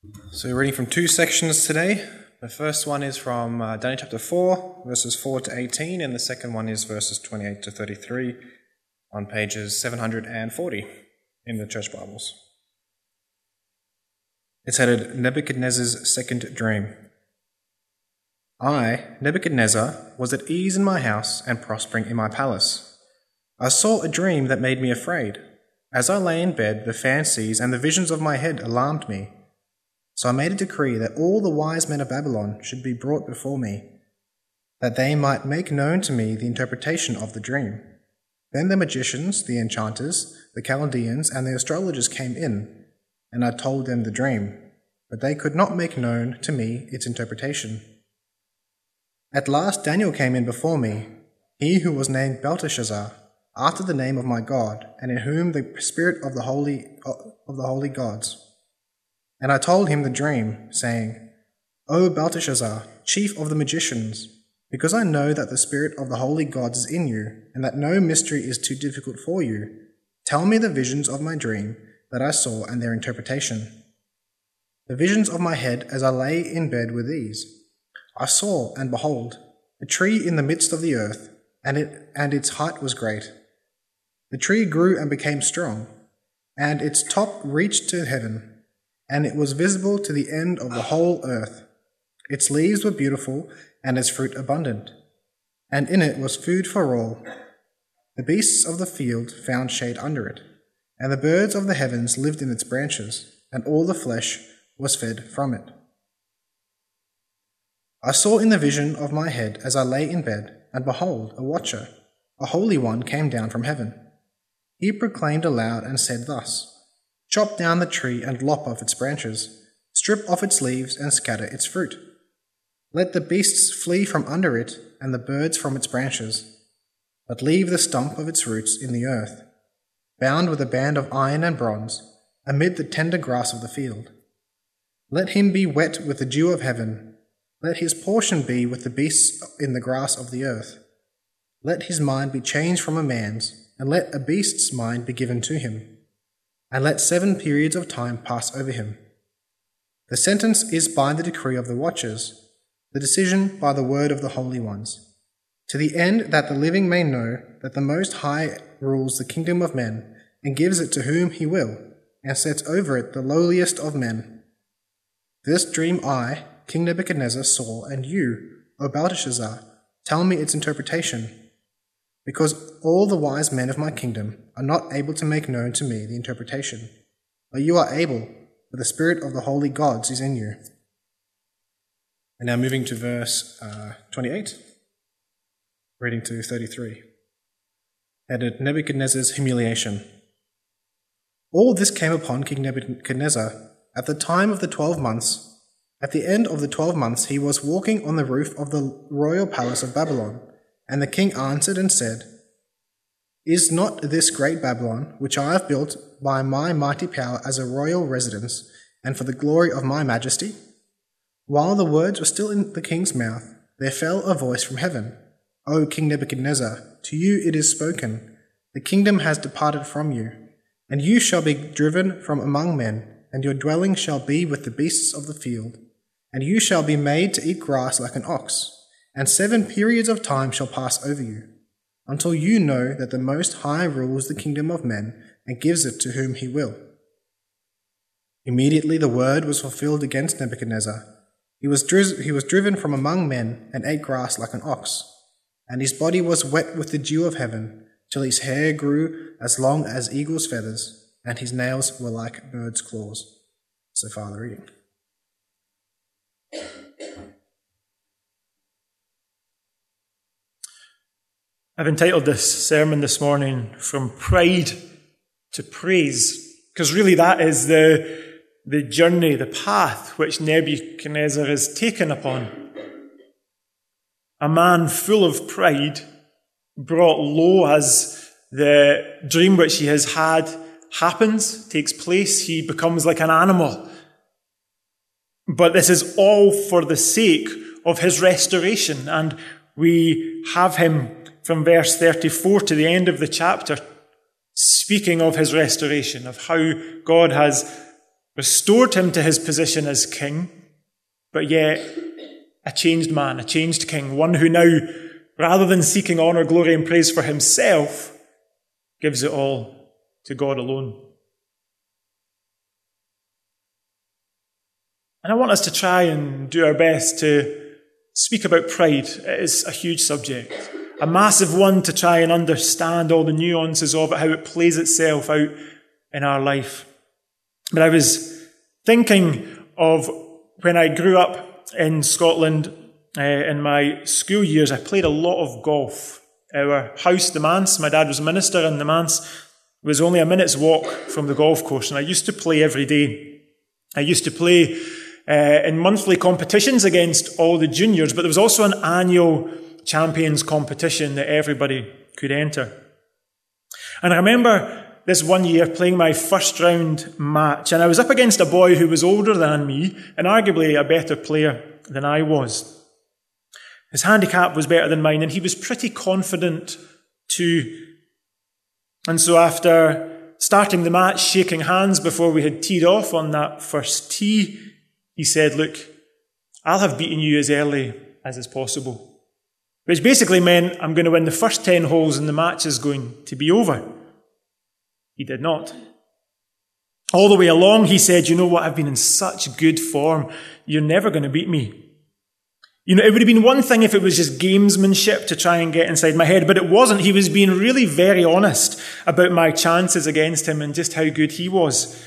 So we're reading from two sections today. The first one is from Daniel chapter 4, verses 4 to 18, and the second one is verses 28 to 33 on pages 740 in the church Bibles. It's headed Nebuchadnezzar's Second Dream. I, Nebuchadnezzar, was at ease in my house and prospering in my palace. I saw a dream that made me afraid. As I lay in bed, the fancies and the visions of my head alarmed me. So I made a decree that all the wise men of Babylon should be brought before me, that they might make known to me the interpretation of the dream. Then the magicians, the enchanters, the Chaldeans, and the astrologers came in, and I told them the dream, but they could not make known to me its interpretation. At last Daniel came in before me, he who was named Belteshazzar, after the name of my God, and in whom the spirit of the holy gods. And I told him the dream, saying, O Belteshazzar, chief of the magicians, because I know that the spirit of the holy gods is in you, and that no mystery is too difficult for you, tell me the visions of my dream that I saw and their interpretation. The visions of my head as I lay in bed were these. I saw, and behold, a tree in the midst of the earth, and its height was great. The tree grew and became strong, and its top reached to heaven, and it was visible to the end of the whole earth. Its leaves were beautiful, and its fruit abundant, and in it was food for all. The beasts of the field found shade under it, and the birds of the heavens lived in its branches, and all the flesh was fed from it. I saw in the vision of my head as I lay in bed, and behold, a watcher, a holy one, came down from heaven. He proclaimed aloud and said thus, Chop down the tree and lop off its branches, strip off its leaves and scatter its fruit. Let the beasts flee from under it and the birds from its branches, but leave the stump of its roots in the earth, bound with a band of iron and bronze, amid the tender grass of the field. Let him be wet with the dew of heaven. Let his portion be with the beasts in the grass of the earth. Let his mind be changed from a man's, and let a beast's mind be given to him. And let 7 periods of time pass over him. The sentence is by the decree of the watchers, the decision by the word of the holy ones, to the end that the living may know that the Most High rules the kingdom of men, and gives it to whom he will, and sets over it the lowliest of men. This dream I, King Nebuchadnezzar, saw, and you, O Belteshazzar, tell me its interpretation, because all the wise men of my kingdom are not able to make known to me the interpretation, but you are able, for the spirit of the holy gods is in you. And now moving to verse 28, reading to 33. Headed Nebuchadnezzar's humiliation. All this came upon King Nebuchadnezzar at the time of the 12 months. At the end of the 12 months he was walking on the roof of the royal palace of Babylon, and the king answered and said, Is not this great Babylon, which I have built by my mighty power as a royal residence, and for the glory of my majesty? While the words were still in the king's mouth, there fell a voice from heaven. O King Nebuchadnezzar, to you it is spoken, the kingdom has departed from you, and you shall be driven from among men, and your dwelling shall be with the beasts of the field, and you shall be made to eat grass like an ox. And 7 periods of time shall pass over you, until you know that the Most High rules the kingdom of men and gives it to whom he will. Immediately the word was fulfilled against Nebuchadnezzar. He was driven from among men and ate grass like an ox, and his body was wet with the dew of heaven, till his hair grew as long as eagle's feathers, and his nails were like bird's claws. So far the reading. I've entitled this sermon this morning, From Pride to Praise, because really that is the journey, the path which Nebuchadnezzar is taken upon. A man full of pride, brought low as the dream which he has had happens, takes place, he becomes like an animal. But this is all for the sake of his restoration, and we have him from verse 34 to the end of the chapter speaking of his restoration, of how God has restored him to his position as king, but yet a changed man, a changed king, one who now, rather than seeking honour, glory and praise for himself, gives it all to God alone. And I want us to try and do our best to speak about pride. It is a huge subject, a massive one to try and understand all the nuances of it, how it plays itself out in our life. But I was thinking of when I grew up in Scotland in my school years. I played a lot of golf. Our house, the manse, my dad was a minister, and the manse was only a minute's walk from the golf course, and I used to play every day. I used to play in monthly competitions against all the juniors, but there was also an annual champions competition that everybody could enter. And I remember this one year playing my first round match, and I was up against a boy who was older than me and arguably a better player than I was. His handicap was better than mine, and he was pretty confident too. And so after starting the match, shaking hands before we had teed off on that first tee, he said, "Look, I'll have beaten you as early as is possible." Which basically meant I'm going to win the first 10 holes and the match is going to be over. He did not. All the way along, he said, "You know what? I've been in such good form. You're never going to beat me." You know, it would have been one thing if it was just gamesmanship to try and get inside my head, but it wasn't. He was being really very honest about my chances against him and just how good he was.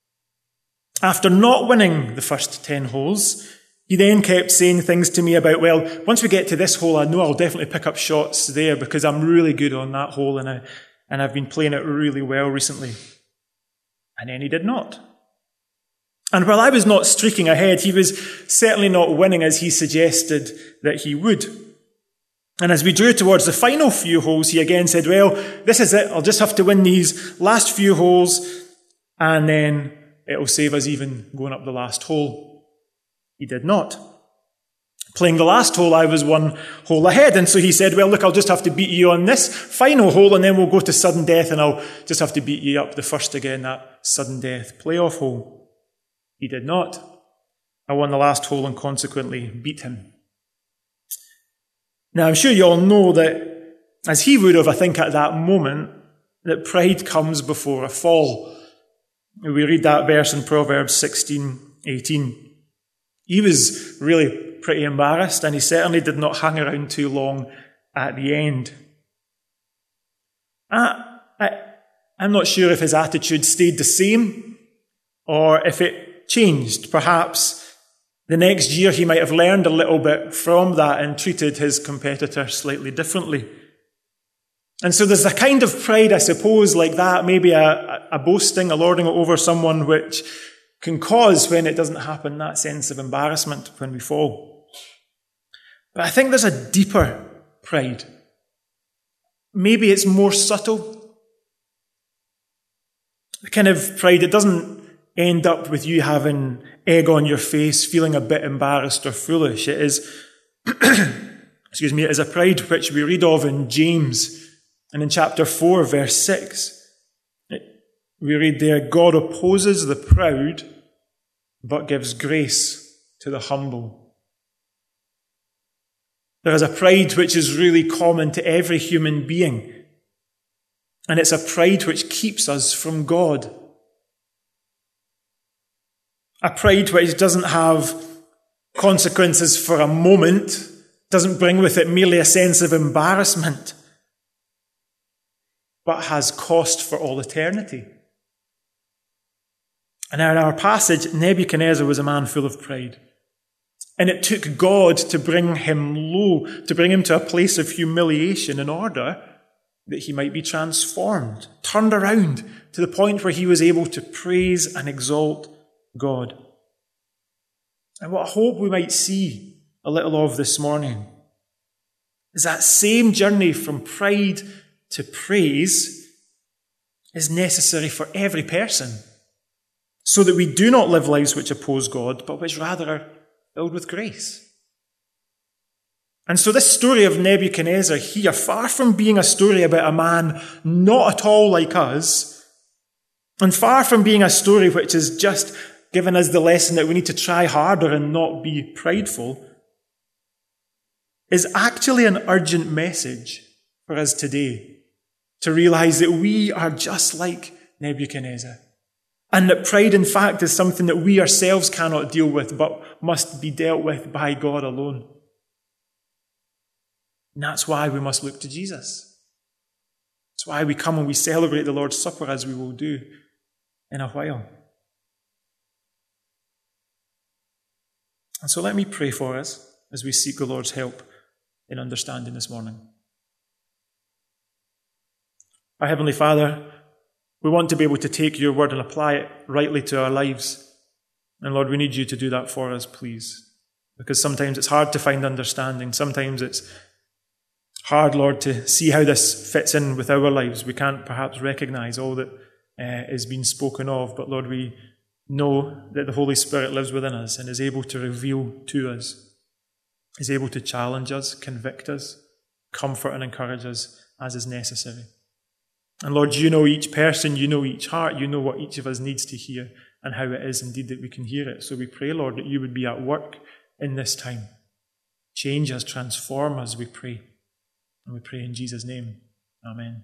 After not winning the first 10 holes, he then kept saying things to me about, "Well, once we get to this hole, I know I'll definitely pick up shots there because I'm really good on that hole and I've been playing it really well recently." And then he did not. And while I was not streaking ahead, he was certainly not winning as he suggested that he would. And as we drew towards the final few holes, he again said, "Well, this is it. I'll just have to win these last few holes and then it'll save us even going up the last hole." He did not. Playing the last hole, I was 1 hole ahead, and so he said, "Well, look, I'll just have to beat you on this final hole, and then we'll go to sudden death, and I'll just have to beat you up the first again, that sudden death playoff hole." He did not. I won the last hole and consequently beat him. Now, I'm sure you all know that, as he would have, I think, at that moment, that pride comes before a fall. We read that verse in Proverbs 16:18. He was really pretty embarrassed, and he certainly did not hang around too long at the end. I'm not sure if his attitude stayed the same or if it changed. Perhaps the next year he might have learned a little bit from that and treated his competitor slightly differently. And so there's a kind of pride, I suppose, like that, maybe a boasting, a lording it over someone, which can cause, when it doesn't happen, that sense of embarrassment when we fall. But I think there's a deeper pride. Maybe it's more subtle. The kind of pride that doesn't end up with you having egg on your face, feeling a bit embarrassed or foolish. It is, it is a pride which we read of in James. And in chapter 4, verse 6, we read there, "God opposes the proud, but gives grace to the humble." There is a pride which is really common to every human being. And it's a pride which keeps us from God. A pride which doesn't have consequences for a moment, doesn't bring with it merely a sense of embarrassment, but has cost for all eternity. And in our passage, Nebuchadnezzar was a man full of pride. And it took God to bring him low, to bring him to a place of humiliation in order that he might be transformed, turned around to the point where he was able to praise and exalt God. And what I hope we might see a little of this morning is that same journey from pride to praise is necessary for every person, so that we do not live lives which oppose God, but which rather are filled with grace. And so this story of Nebuchadnezzar here, far from being a story about a man not at all like us, and far from being a story which is just given us the lesson that we need to try harder and not be prideful, is actually an urgent message for us today, to realize that we are just like Nebuchadnezzar, and that pride, in fact, is something that we ourselves cannot deal with, but must be dealt with by God alone. And that's why we must look to Jesus. That's why we come and we celebrate the Lord's Supper, as we will do in a while. And so let me pray for us as we seek the Lord's help in understanding this morning. Our Heavenly Father, we want to be able to take your word and apply it rightly to our lives. And Lord, we need you to do that for us, please. Because sometimes it's hard to find understanding. Sometimes it's hard, Lord, to see how this fits in with our lives. We can't perhaps recognize all that is being spoken of. But Lord, we know that the Holy Spirit lives within us and is able to reveal to us, is able to challenge us, convict us, comfort and encourage us as is necessary. And Lord, you know each person, you know each heart, you know what each of us needs to hear and how it is indeed that we can hear it. So we pray, Lord, that you would be at work in this time. Change us, transform us, we pray. And we pray in Jesus' name. Amen.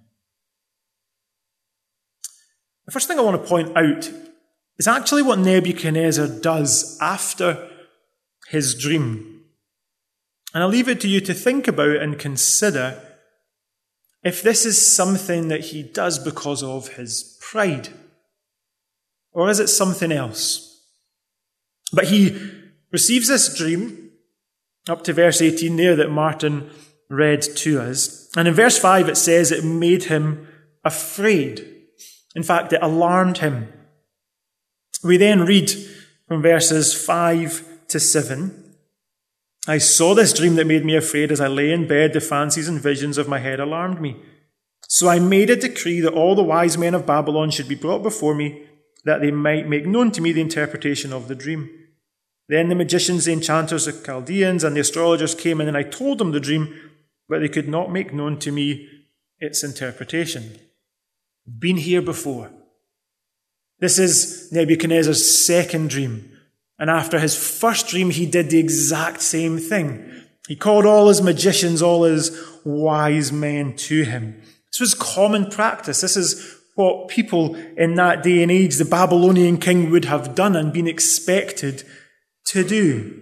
The first thing I want to point out is actually what Nebuchadnezzar does after his dream. And I'll leave it to you to think about and consider if this is something that he does because of his pride, or is it something else? But he receives this dream, up to verse 18 there that Martin read to us. And in verse 5 it says it made him afraid. In fact, it alarmed him. We then read from verses 5 to 7. I saw this dream that made me afraid. As I lay in bed, the fancies and visions of my head alarmed me. So I made a decree that all the wise men of Babylon should be brought before me, that they might make known to me the interpretation of the dream. Then the magicians, the enchanters, the Chaldeans, and the astrologers came in, and I told them the dream, but they could not make known to me its interpretation. Been here before. This is Nebuchadnezzar's second dream. And after his first dream, he did the exact same thing. He called all his magicians, all his wise men to him. This was common practice. This is what people in that day and age, the Babylonian king, would have done and been expected to do.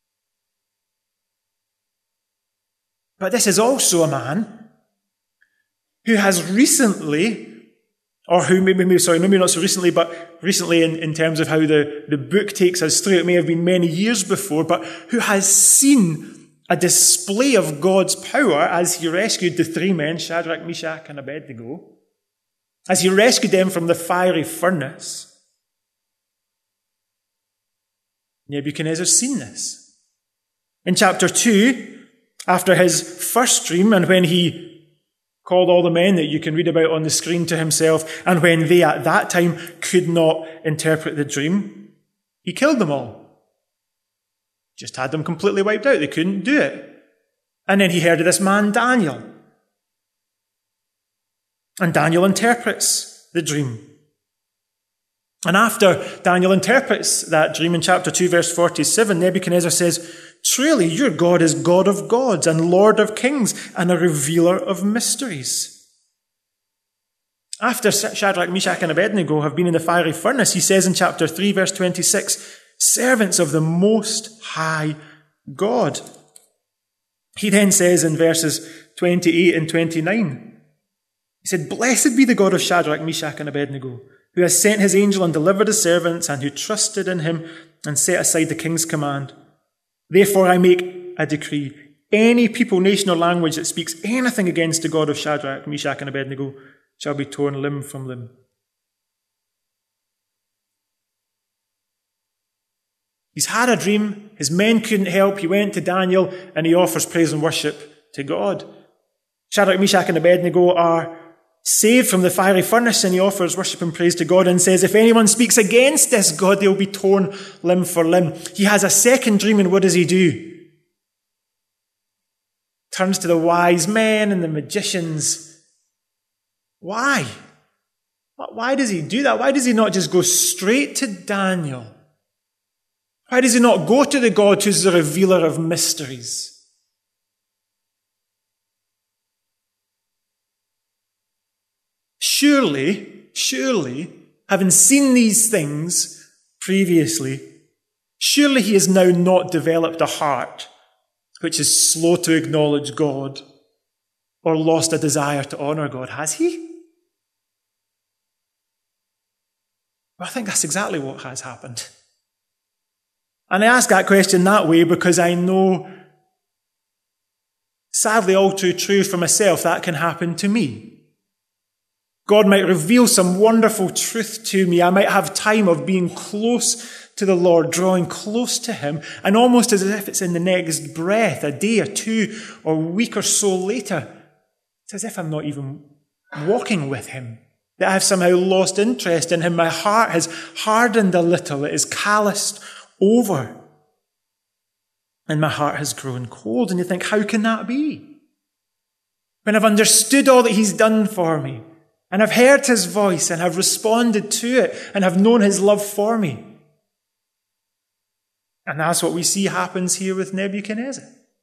But this is also a man who has recently, or who maybe not so recently, but recently in terms of how the book takes us through, it may have been many years before, but who has seen a display of God's power as he rescued the three men, Shadrach, Meshach, and Abednego, as he rescued them from the fiery furnace. Nebuchadnezzar's seen this. In chapter 2, after his first dream, and when he called all the men that you can read about on the screen to himself, and when they at that time could not interpret the dream, he killed them all. Just had them completely wiped out. They couldn't do it. And then he heard of this man, Daniel. And Daniel interprets the dream. And after Daniel interprets that dream in chapter 2, verse 47, Nebuchadnezzar says, truly, your God is God of gods and Lord of kings and a revealer of mysteries. After Shadrach, Meshach, and Abednego have been in the fiery furnace, he says in chapter 3, verse 26, servants of the Most High God. He then says in verses 28 and 29, he said, blessed be the God of Shadrach, Meshach, and Abednego, who has sent his angel and delivered his servants, and who trusted in him and set aside the king's command. Therefore I make a decree. Any people, nation, or language that speaks anything against the God of Shadrach, Meshach, and Abednego shall be torn limb from limb. He's had a dream. His men couldn't help. He went to Daniel and he offers praise and worship to God. Shadrach, Meshach, and Abednego are saved from the fiery furnace, and he offers worship and praise to God and says, if anyone speaks against this God, they'll be torn limb for limb. He has a second dream, and what does he do? Turns to the wise men and the magicians. Why? Why does he do that? Why does he not just go straight to Daniel Why does he not go to the God who's the revealer of mysteries? Surely, having seen these things previously, surely he has now not developed a heart which is slow to acknowledge God or lost a desire to honour God, has he? Well, I think that's exactly what has happened. And I ask that question that way because I know, sadly, all too true for myself, that can happen to me. God might reveal some wonderful truth to me. I might have time of being close to the Lord, drawing close to him, and almost as if it's in the next breath, a day or two or a week or so later, it's as if I'm not even walking with him, that I've somehow lost interest in him. My heart has hardened a little. It is calloused over. And my heart has grown cold. And you think, how can that be? When I've understood all that he's done for me, and I've heard his voice, and have responded to it, and have known his love for me. And that's what we see happens here with Nebuchadnezzar.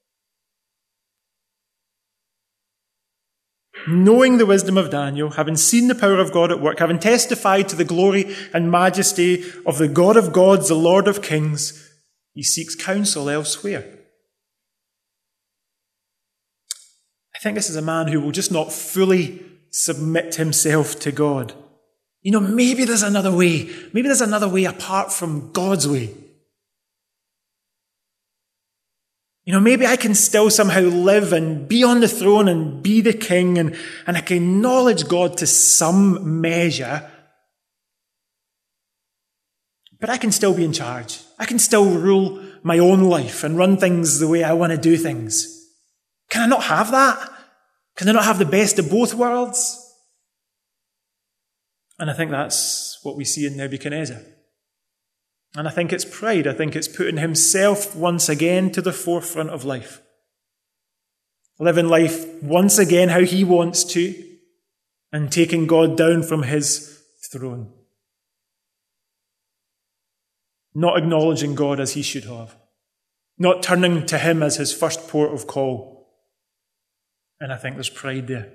Knowing the wisdom of Daniel, having seen the power of God at work, having testified to the glory and majesty of the God of gods, the Lord of kings, he seeks counsel elsewhere. I think this is a man who will just not fully submit himself to God. Maybe there's another way. Maybe there's another way apart from God's way. Maybe I can still somehow live and be on the throne and be the king, and I can acknowledge God to some measure. But I can still be in charge. I can still rule my own life and run things the way I want to do things. Can I not have that? Can I not have the best of both worlds? And I think that's what we see in Nebuchadnezzar. And I think it's pride. I think it's putting himself once again to the forefront of life. Living life once again how he wants to, and taking God down from his throne. Not acknowledging God as he should have. Not turning to him as his first port of call. And I think there's pride there.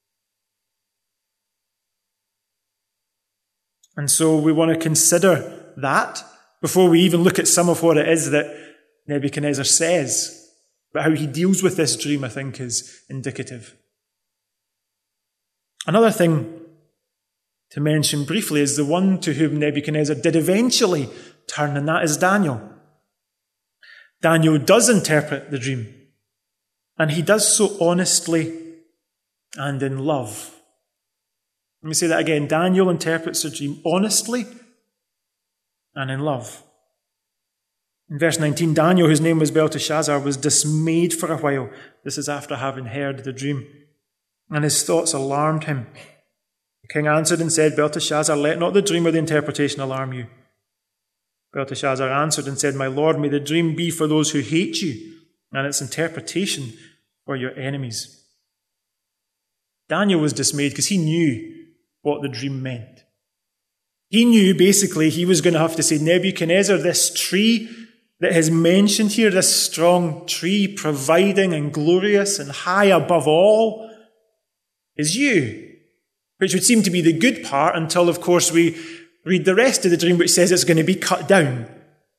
And so we want to consider that before we even look at some of what it is that Nebuchadnezzar says. But how he deals with this dream, I think, is indicative. Another thing to mention briefly is the one to whom Nebuchadnezzar did eventually turn, and that is Daniel. Daniel does interpret the dream, and he does so honestly and in love. Let me say that again. Daniel interprets the dream honestly and in love. In verse 19, Daniel, whose name was Belteshazzar, was dismayed for a while. This is after having heard the dream. And his thoughts alarmed him. The king answered and said, Belteshazzar, let not the dream or the interpretation alarm you. Belteshazzar answered and said, My lord, may the dream be for those who hate you, and its interpretation for your enemies. Daniel was dismayed because he knew what the dream meant. He knew basically he was going to have to say, Nebuchadnezzar, this tree that is mentioned here, this strong tree, providing and glorious and high above all, is you. Which would seem to be the good part until, of course, we read the rest of the dream, which says it's going to be cut down.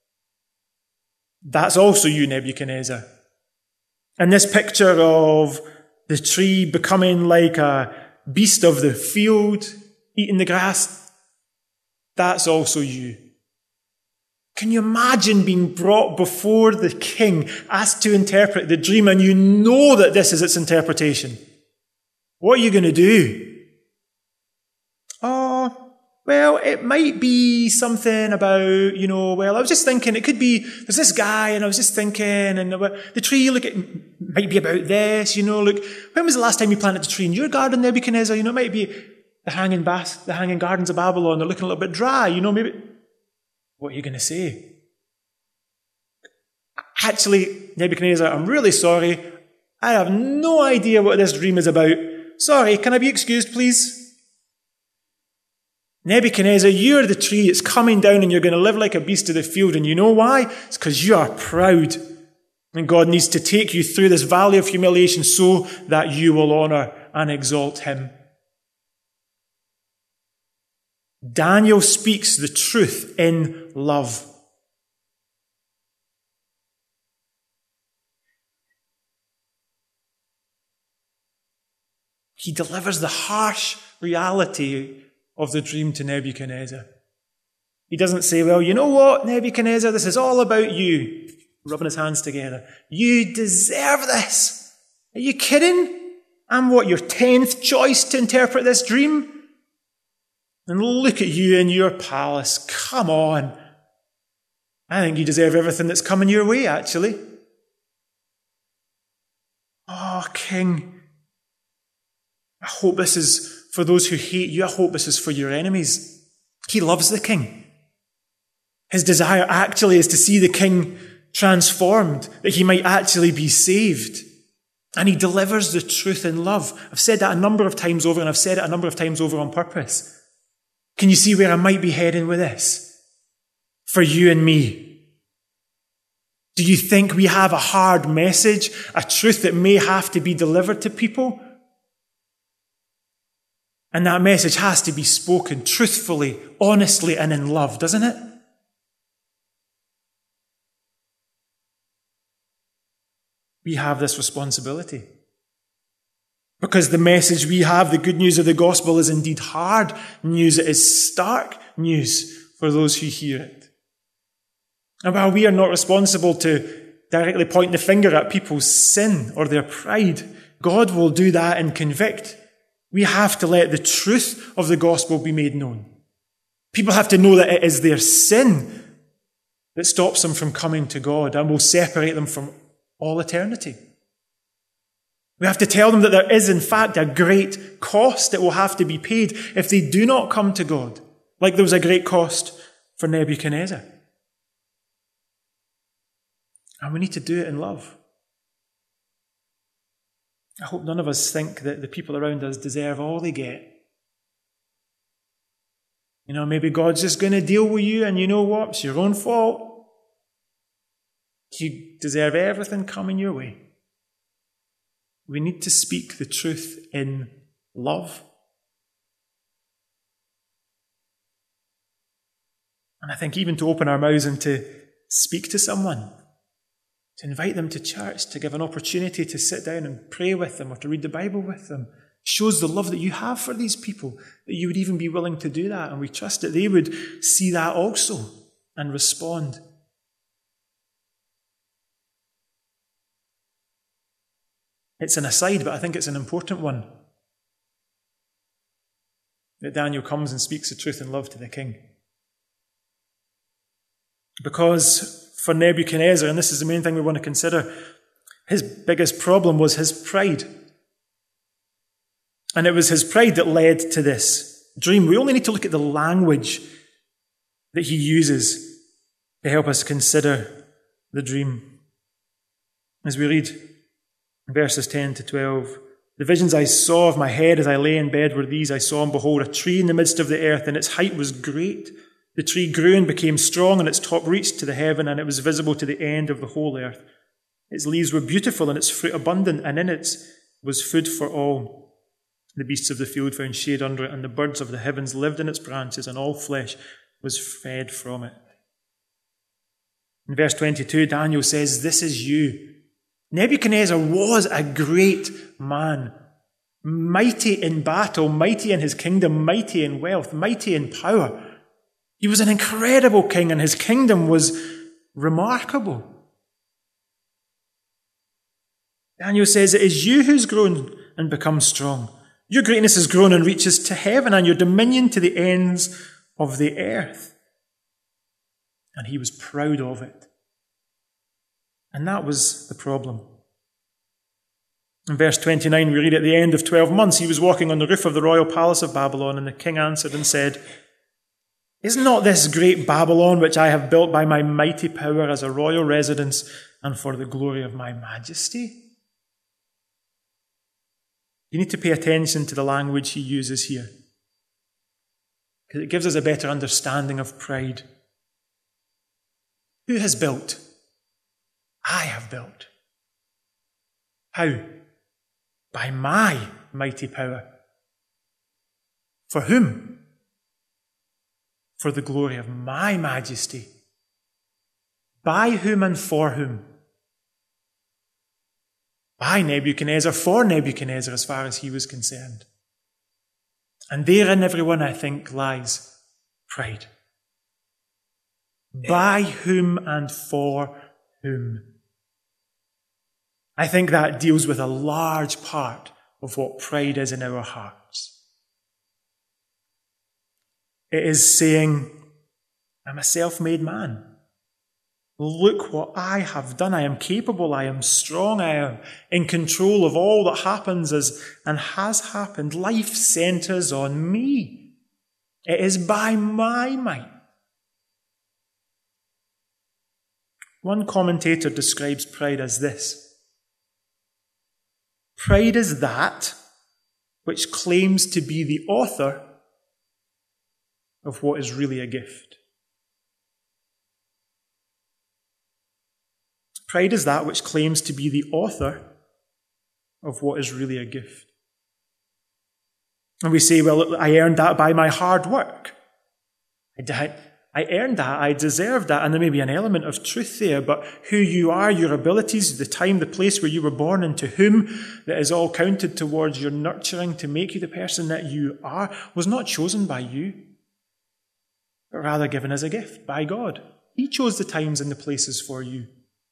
That's also you, Nebuchadnezzar. And this picture of the tree becoming like a beast of the field, eating the grass, that's also you. Can you imagine being brought before the king, asked to interpret the dream, and you know that this is its interpretation? What are you going to do? Oh, well, it might be something about, I was just thinking, it could be, there's this guy, and I was just thinking, and the tree, look, it might be about this, look, when was the last time you planted the tree in your garden, Nebuchadnezzar? It might be the hanging gardens of Babylon, they're looking a little bit dry, maybe. What are you going to say? Actually, Nebuchadnezzar, I'm really sorry. I have no idea what this dream is about. Sorry, can I be excused, please? Nebuchadnezzar, you're the tree, it's coming down and you're going to live like a beast of the field. And you know why? It's because you are proud. And God needs to take you through this valley of humiliation so that you will honor and exalt him. Daniel speaks the truth in love. He delivers the harsh reality of the dream to Nebuchadnezzar. He doesn't say, well, you know what, Nebuchadnezzar, this is all about you. Rubbing his hands together. You deserve this. Are you kidding? I'm what, your 10th choice to interpret this dream? And look at you in your palace. Come on. I think you deserve everything that's coming your way, actually. Oh, King. I hope this is for those who hate you. I hope this is for your enemies. He loves the king. His desire actually is to see the king transformed, that he might actually be saved. And he delivers the truth in love. I've said that a number of times over, and I've said it a number of times over on purpose. Can you see where I might be heading with this? For you and me. Do you think we have a hard message, a truth that may have to be delivered to people? And that message has to be spoken truthfully, honestly, and in love, doesn't it? We have this responsibility. Because the message we have, the good news of the gospel, is indeed hard news. It is stark news for those who hear it. And while we are not responsible to directly point the finger at people's sin or their pride, God will do that and convict. We have to let the truth of the gospel be made known. People have to know that it is their sin that stops them from coming to God and will separate them from all eternity. We have to tell them that there is, in fact, a great cost that will have to be paid if they do not come to God, like there was a great cost for Nebuchadnezzar. And we need to do it in love. I hope none of us think that the people around us deserve all they get. You know, maybe God's just going to deal with you, and you know what? It's your own fault. You deserve everything coming your way. We need to speak the truth in love. And I think even to open our mouths and to speak to someone, to invite them to church, to give an opportunity to sit down and pray with them or to read the Bible with them, shows the love that you have for these people, that you would even be willing to do that. And we trust that they would see that also and respond. It's an aside, but I think it's an important one. That Daniel comes and speaks the truth in love to the king. Because for Nebuchadnezzar, and this is the main thing we want to consider, his biggest problem was his pride. And it was his pride that led to this dream. We only need to look at the language that he uses to help us consider the dream. As we read verses 10 to 12, the visions I saw of my head as I lay in bed were these. I saw, and behold, a tree in the midst of the earth, and its height was great. The tree grew and became strong, and its top reached to the heaven, and it was visible to the end of the whole earth. Its leaves were beautiful, and its fruit abundant, and in it was food for all. The beasts of the field found shade under it, and the birds of the heavens lived in its branches, and all flesh was fed from it. In verse 22, Daniel says, this is you. Nebuchadnezzar was a great man, mighty in battle, mighty in his kingdom, mighty in wealth, mighty in power. He was an incredible king, and his kingdom was remarkable. Daniel says, it is you who's grown and become strong. Your greatness has grown and reaches to heaven, and your dominion to the ends of the earth. And he was proud of it. And that was the problem. In verse 29, we read, at the end of 12 months, he was walking on the roof of the royal palace of Babylon, and the king answered and said, is not this great Babylon, which I have built by my mighty power as a royal residence and for the glory of my majesty? You need to pay attention to the language he uses here. because it gives us a better understanding of pride. Who has built? I have built. How? By my mighty power. For whom? For the glory of my majesty. By whom and for whom? By Nebuchadnezzar, for Nebuchadnezzar, as far as he was concerned. And therein, everyone, I think, lies pride. By whom and for whom? I think that deals with a large part of what pride is in our hearts. It is saying, I'm a self-made man. Look what I have done. I am capable. I am strong. I am in control of all that happens and has happened. Life centers on me. It is by my might. One commentator describes pride as this: pride is that which claims to be the author of what is really a gift. Pride is that which claims to be the author of what is really a gift. And we say, well, I earned that by my hard work. I earned that, I deserved that, and there may be an element of truth there, but who you are, your abilities, the time, the place where you were born, and to whom that is all counted towards your nurturing to make you the person that you are, was not chosen by you, but rather given as a gift by God. He chose the times and the places for you.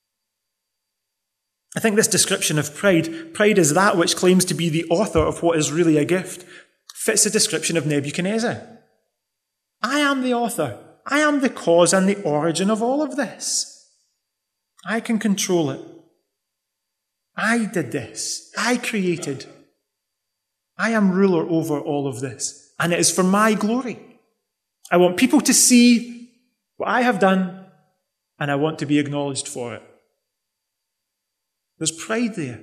I think this description of pride is that which claims to be the author of what is really a gift, fits the description of Nebuchadnezzar. I am the author. I am the cause and the origin of all of this. I can control it. I did this. I created. I am ruler over all of this, and it is for my glory. I want people to see what I have done, and I want to be acknowledged for it. There's pride there.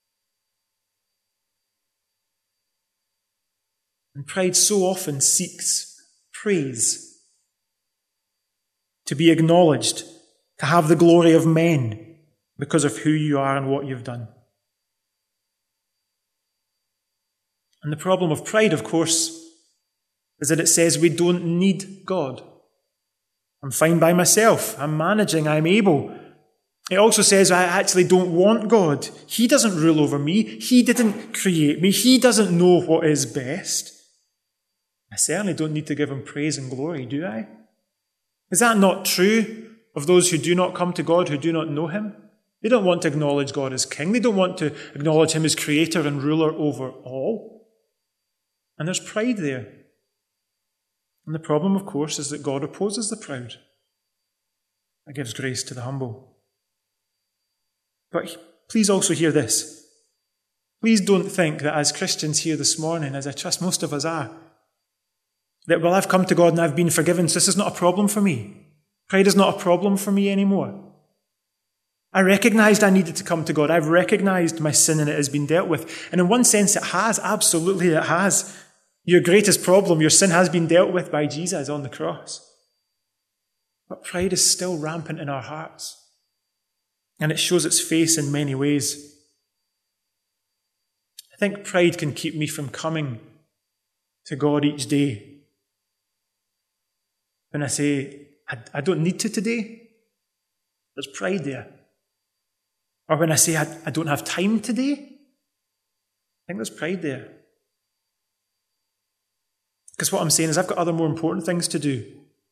And pride so often seeks praise, to be acknowledged, to have the glory of men because of who you are and what you've done. And the problem of pride, of course, is that it says we don't need God. I'm fine by myself. I'm managing. I'm able. It also says I actually don't want God. He doesn't rule over me. He didn't create me. He doesn't know what is best. I certainly don't need to give him praise and glory, do I? Is that not true of those who do not come to God, who do not know him? They don't want to acknowledge God as king. They don't want to acknowledge him as creator and ruler over all. And there's pride there. And the problem, of course, is that God opposes the proud. That gives grace to the humble. But please also hear this. Please don't think that as Christians here this morning, as I trust most of us are, that, well, I've come to God and I've been forgiven, so this is not a problem for me. Pride is not a problem for me anymore. I recognized I needed to come to God. I've recognized my sin and it has been dealt with. And in one sense it has, absolutely it has. Your greatest problem, your sin has been dealt with by Jesus on the cross. But pride is still rampant in our hearts. And it shows its face in many ways. I think pride can keep me from coming to God each day. When I say, I don't need to today, there's pride there. Or when I say, I don't have time today, I think there's pride there. Because what I'm saying is I've got other more important things to do.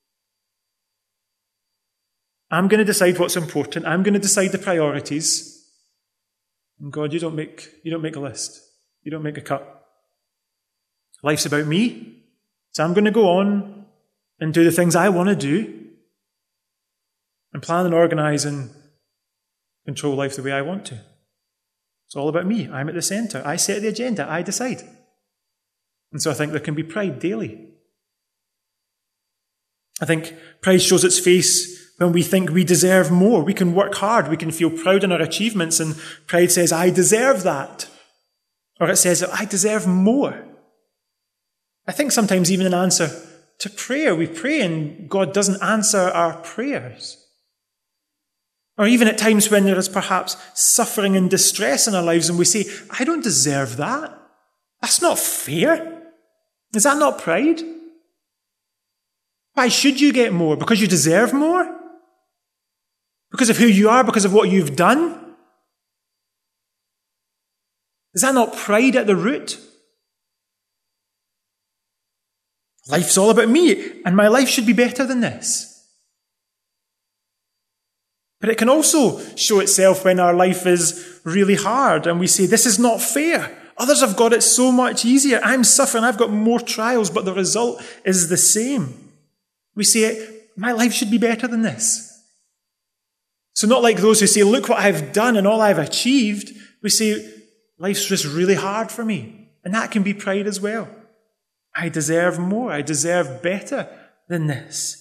I'm going to decide what's important. I'm going to decide the priorities. And God, you don't make a list. You don't make a cut. Life's about me. So I'm going to go on and do the things I want to do and plan and organise and control life the way I want to. It's all about me. I'm at the centre. I set the agenda. I decide. And so I think there can be pride daily. I think pride shows its face when we think we deserve more. We can work hard. We can feel proud in our achievements, and pride says, I deserve that. Or it says, I deserve more. I think sometimes even in answer to prayer. We pray and God doesn't answer our prayers. Or even at times when there is perhaps suffering and distress in our lives and we say, I don't deserve that. That's not fair. Is that not pride? Why should you get more? Because you deserve more? Because of who you are? Because of what you've done? Is that not pride at the root? Life's all about me, and my life should be better than this. But it can also show itself when our life is really hard and we say, this is not fair. Others have got it so much easier. I'm suffering. I've got more trials, but the result is the same. We say, my life should be better than this. So not like those who say, look what I've done and all I've achieved. We say, life's just really hard for me. And that can be pride as well. I deserve more. I deserve better than this.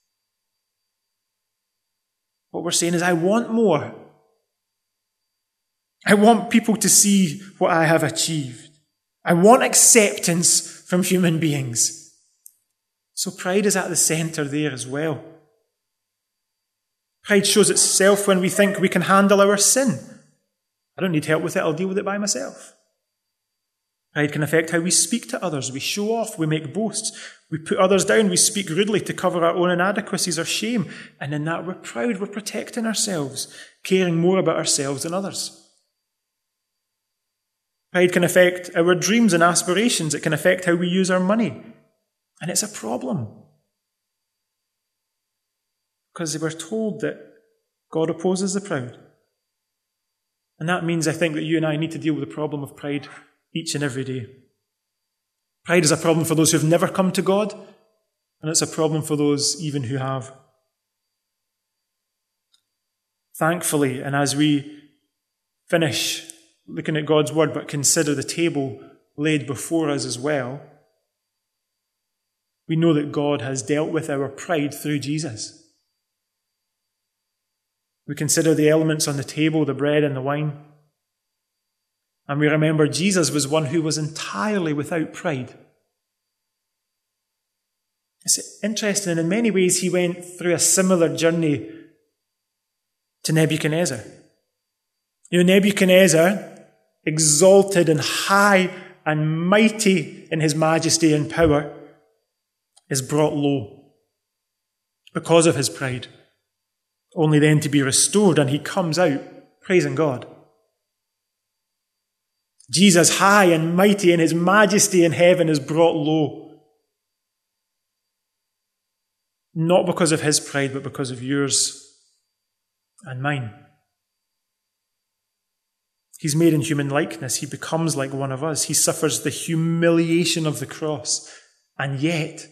What we're saying is, I want more. I want people to see what I have achieved. I want acceptance from human beings. So pride is at the centre there as well. Pride shows itself when we think we can handle our sin. I don't need help with it, I'll deal with it by myself. Pride can affect how we speak to others. We show off, we make boasts, we put others down, we speak rudely to cover our own inadequacies or shame. And in that we're proud, we're protecting ourselves, caring more about ourselves than others. Pride can affect our dreams and aspirations. It can affect how we use our money. And it's a problem. Because we're told that God opposes the proud. And that means, I think, that you and I need to deal with the problem of pride each and every day. Pride is a problem for those who have never come to God, and it's a problem for those even who have. Thankfully, and as we finish looking at God's word, but consider the table laid before us as well, we know that God has dealt with our pride through Jesus. We consider the elements on the table, the bread and the wine. And we remember Jesus was one who was entirely without pride. It's interesting, and in many ways he went through a similar journey to Nebuchadnezzar. You know, Nebuchadnezzar, exalted and high and mighty in his majesty and power, is brought low because of his pride, only then to be restored, and he comes out praising God. Jesus, high and mighty in his majesty in heaven, is brought low. Not because of his pride, but because of yours and mine. He's made in human likeness. He becomes like one of us. He suffers the humiliation of the cross, and yet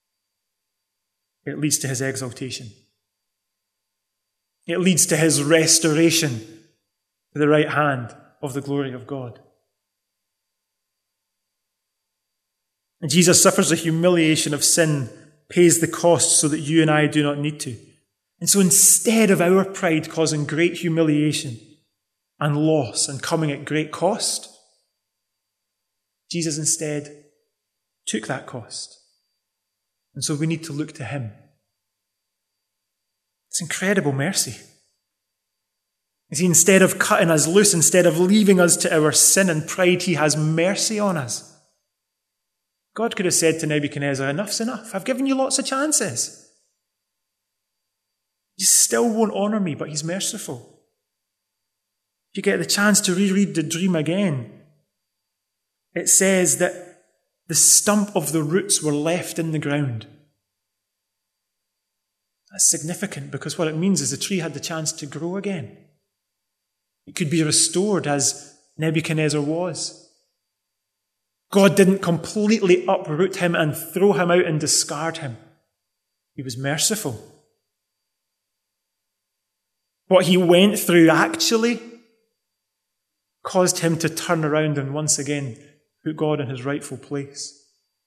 it leads to his exaltation. It leads to his restoration to the right hand of the glory of God. And Jesus suffers the humiliation of sin, pays the cost so that you and I do not need to. And so instead of our pride causing great humiliation and loss and coming at great cost, Jesus instead took that cost. And so we need to look to him. It's incredible mercy. You see, instead of cutting us loose, instead of leaving us to our sin and pride, he has mercy on us. God could have said to Nebuchadnezzar, enough's enough. I've given you lots of chances. You still won't honour me, but he's merciful. If you get the chance to reread the dream again, it says that the stump of the roots were left in the ground. That's significant, because what it means is the tree had the chance to grow again. It could be restored as Nebuchadnezzar was. God didn't completely uproot him and throw him out and discard him. He was merciful. What he went through actually caused him to turn around and once again put God in his rightful place.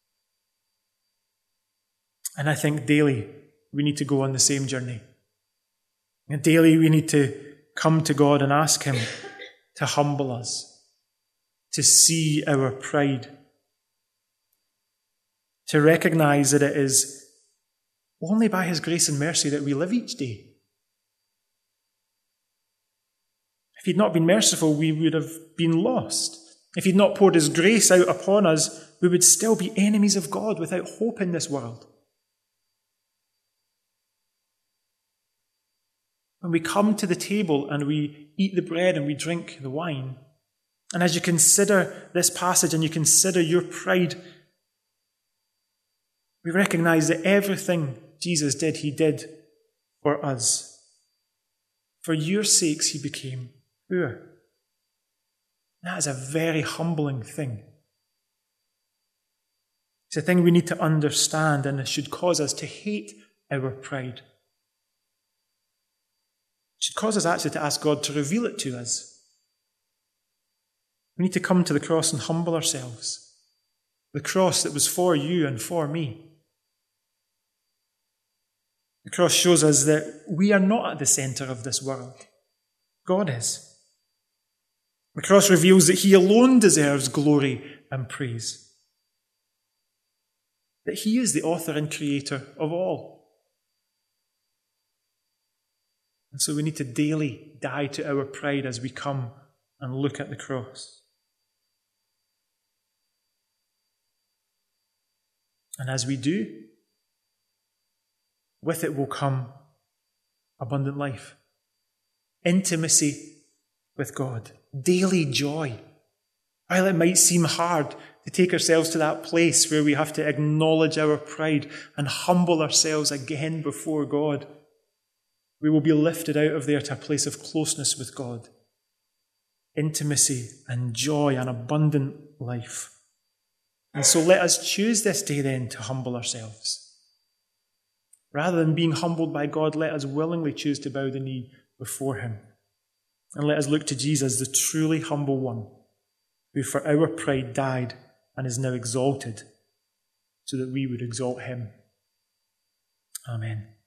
And I think daily we need to go on the same journey. And daily we need to come to God and ask him to humble us, to see our pride, to recognize that it is only by his grace and mercy that we live each day. If he'd not been merciful, we would have been lost. If he'd not poured his grace out upon us, we would still be enemies of God without hope in this world. When we come to the table and we eat the bread and we drink the wine, and as you consider this passage and you consider your pride, we recognize that everything Jesus did, he did for us. For your sakes he became poor. That is a very humbling thing. It's a thing we need to understand, and it should cause us to hate our pride. It should cause us actually to ask God to reveal it to us. We need to come to the cross and humble ourselves. The cross that was for you and for me. The cross shows us that we are not at the centre of this world. God is. The cross reveals that he alone deserves glory and praise. That he is the author and creator of all. And so we need to daily die to our pride as we come and look at the cross. And as we do, with it will come abundant life, intimacy with God, daily joy. While it might seem hard to take ourselves to that place where we have to acknowledge our pride and humble ourselves again before God, we will be lifted out of there to a place of closeness with God, intimacy and joy and abundant life. And so let us choose this day then to humble ourselves. Rather than being humbled by God, let us willingly choose to bow the knee before him. And let us look to Jesus, the truly humble one, who for our pride died and is now exalted, so that we would exalt him. Amen.